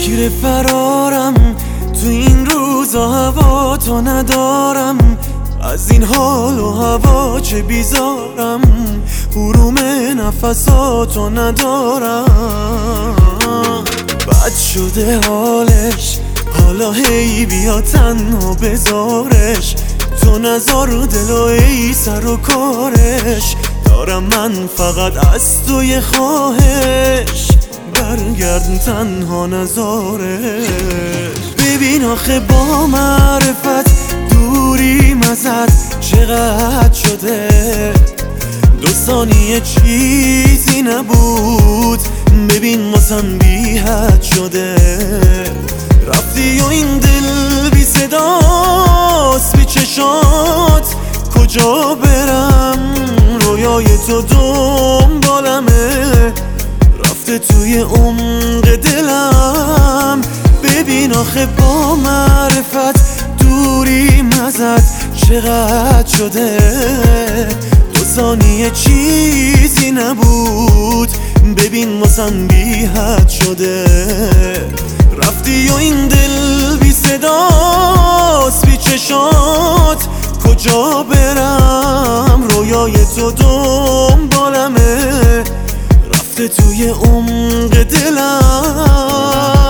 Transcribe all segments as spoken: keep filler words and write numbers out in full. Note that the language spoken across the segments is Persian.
شیر فرارم تو این روزا، هوا تو ندارم، از این حال و هوا چه بیزارم، حروم نفساتو ندارم. بد شده حالش، حالا هی بیا تنها بذارش، تو نذار دل و ای سر و کارش، دارم من فقط از تو یه خواهش، برگرد تنها نذارش. ببین آخه با معرفت دوری مزد چقدر شده، دو ثانیه چیزی نبود، ببین واسم بی حد شده. رفتی و این دل بی صداست، بی چشات کجا برم، رویای تو دنبالمه، رفته توی عمق دلم. ببین آخه با معرفت دوری مزد چقدر شده، دو ثانیه چیزی نبود، ببین واسم بی حد شده. رفتی و این دل بی صداست، بی چشات کجا برم، رویای تو دنبالمه، رفته توی عمق دلم.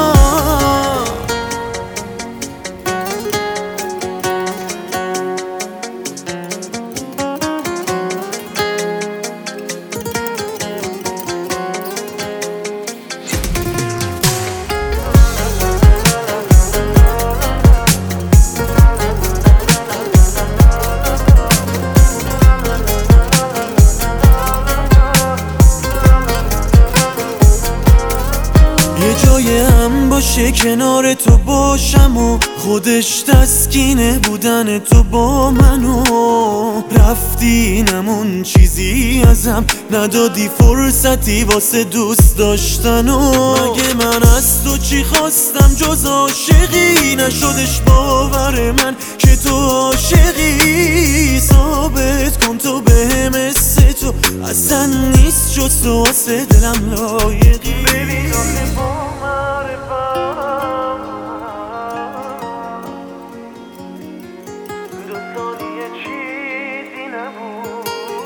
یه جای هم باشه کنار تو باشم و خودش تسکینه بودن تو با منو، رفتی نمون چیزی ازم ندادی، فرصتی واسه دوست داشتن و مگه من از تو چی خواستم جز عاشقی، نشدش باور من که تو عاشقی، ثابت کن تو بهم مثل تو اصلا نیست جز تو واسه دلم لایقی. ببین آخه با معرفت دو ثانیه چیزی نبود،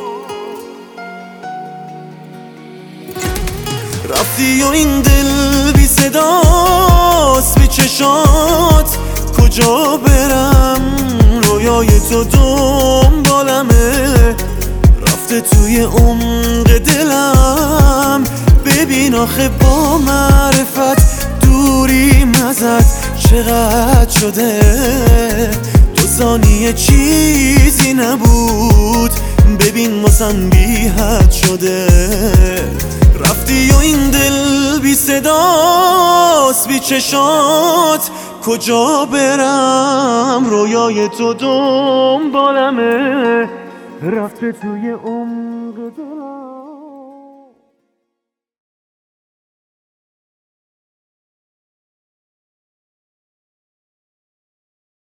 رفتی و این دل بی صداست، بی چشات کجا برم، رویای تو دنبالمه، رفته توی عمق دلم. ببین آخه با معرفت دوری مزد چقدر شده، دو ثانیه چیزی نبود، ببین واسم بی حد شده. رفتی و این دل بی صداست، بی چشات کجا برم، رویای تو دنبالمه، رفته توی عمق دلم.